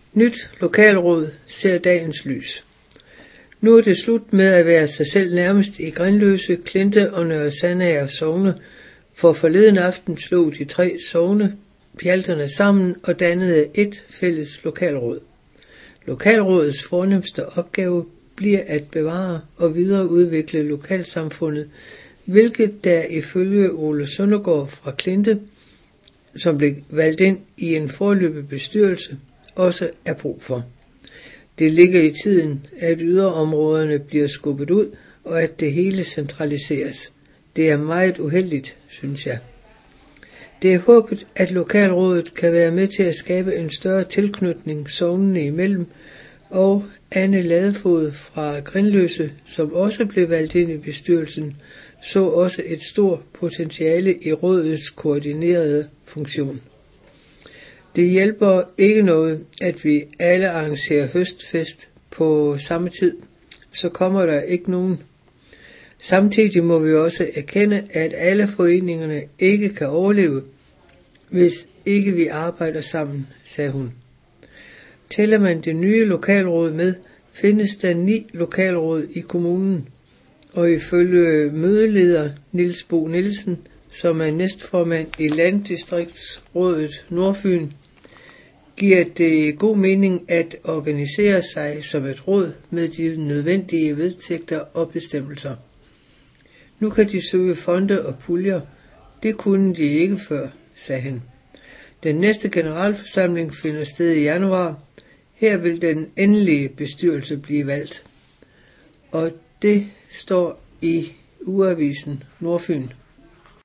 Nyt lokalråd ser dagens lys. Nu er det slut med at være sig selv nærmest i Grindløse, Klinte og Nørre Sandager sogne, for forleden aften slog de 3 sogne pjalterne sammen og dannede et fælles lokalråd. Lokalrådets fornemste opgave bliver at bevare og videreudvikle lokalsamfundet, hvilket der ifølge Ole Søndergaard fra Klinte, som blev valgt ind i en foreløbig bestyrelse, også er brug for. Det ligger i tiden, at yderområderne bliver skubbet ud, og at det hele centraliseres. Det er meget uheldigt, synes jeg. Det er håbet, at lokalrådet kan være med til at skabe en større tilknytning sognene imellem, og Anne Ladefod fra Grindløse, som også blev valgt ind i bestyrelsen, så også et stort potentiale i rådets koordinerede funktion. Det hjælper ikke noget, at vi alle arrangerer høstfest på samme tid, så kommer der ikke nogen. Samtidig må vi også erkende, at alle foreningerne ikke kan overleve, hvis ikke vi arbejder sammen, sagde hun. Tæller man det nye lokalråd med, findes der 9 lokalråd i kommunen, og ifølge mødeleder Niels Bo Nielsen, som er næstformand i Landdistriktsrådet Nordfyn, giver det god mening at organisere sig som et råd med de nødvendige vedtægter og bestemmelser. Nu kan de søge fonde og puljer. Det kunne de ikke før, sagde han. Den næste generalforsamling finder sted i januar. Her vil den endelige bestyrelse blive valgt. Og det står i Ugeavisen Nordfyn.